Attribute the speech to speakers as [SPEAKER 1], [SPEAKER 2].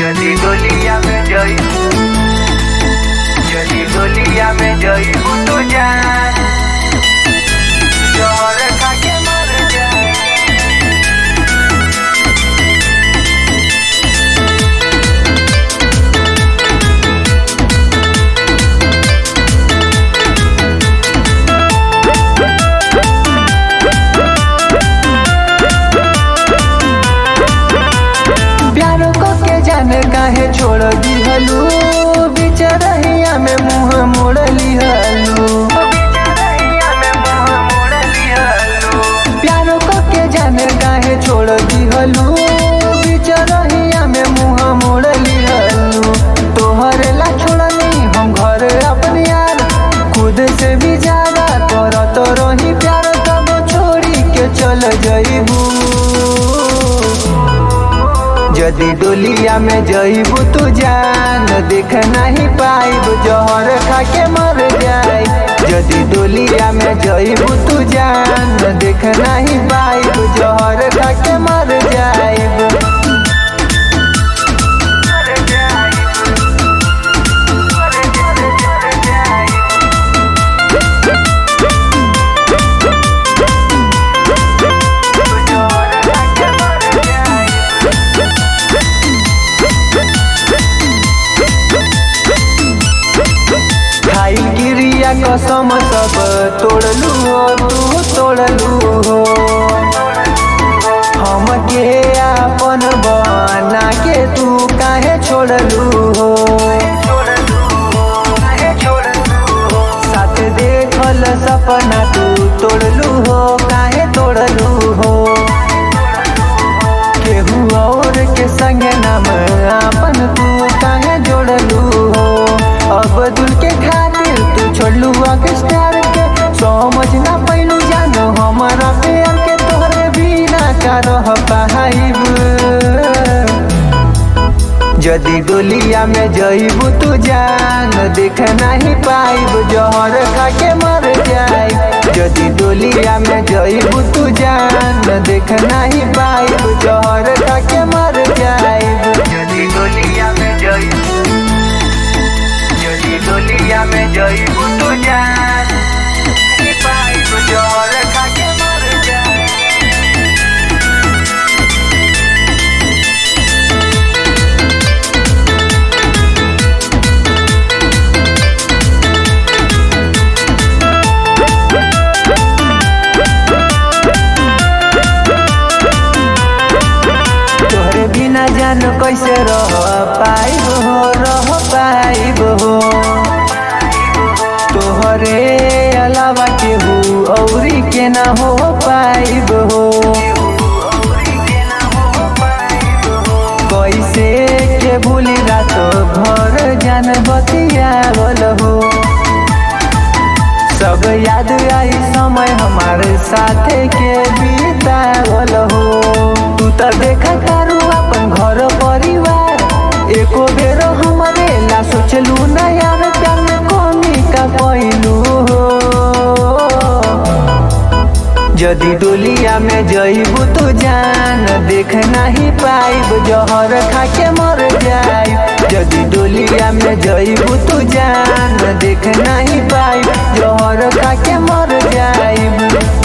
[SPEAKER 1] जदी डोलिया में जई जदी डोलिया में जई तू जान जोर खा के मर जाए।
[SPEAKER 2] प्यारो को के जाने काहे छोड़ दिहलू बीच रहिया में मुँह मोड़ लिहलू। प्यारो को के जाने काहे छोड़ दिहलू बीच रहिया में मुँह मोड़ लिहलू। तोहरे ला छोड़नी हम घर अपने यार खुद से भी ज्यादा करत रही प्यार तब छोड़ी के चल जइबू। जदी डोलिया में जइबू तू जान देख नहीं पाइब जहर खा के मर जाए। जदी डोलिया में जइबू तू जान देख नहीं पाइब जहर खा के मर जाइब। गिरिया कसम सब तोड़लू हो तू तोड़लू हो। हम के अपन बना के तू काहे छोड़लू हो। साथ देखल सपना तू तोड़लू हो काहे तोड़लू हो। केहू और के संग नाम अपन तू काहे जोड़लू हो। अब्दुल के खातिर तू छोड़लू स्टार के समझ ना पैलू जानो हमारा प्यार के तोहरे बिना का रह पाइब। जदी डोलिया में जइबू तू जान देख नहीं पाइब जहर खा के मर जाए। जदी डोलिया में जइबू तू जान देख नहीं पाइब जहर खा के मर जाए।
[SPEAKER 1] जदी डोलिया में जई जदी डोलिया में जई तू जान पाइब जोर खा के मर जाए।
[SPEAKER 2] तोहरे बिना जान कैसे रह पाइब हो। तोहरे अलावा केहू औरी के ना हो पाइब हो। कैसे के भूली रात भर जान बतियावल हो। सब याद आई समय हमारे साथे के बीतावल हो। तू तो देखा तारू अपन घर परिवार एको बेर हमारे ला सोचलू ना यार प्यार में कमी का पैलू हो। जदी डोलिया में जइबू तू जान देख नहीं पाइब जहर खा के मर जाए। जदी डोलिया में जइबू तू जान देख नहीं पाइब जहर खा के मर जाइब।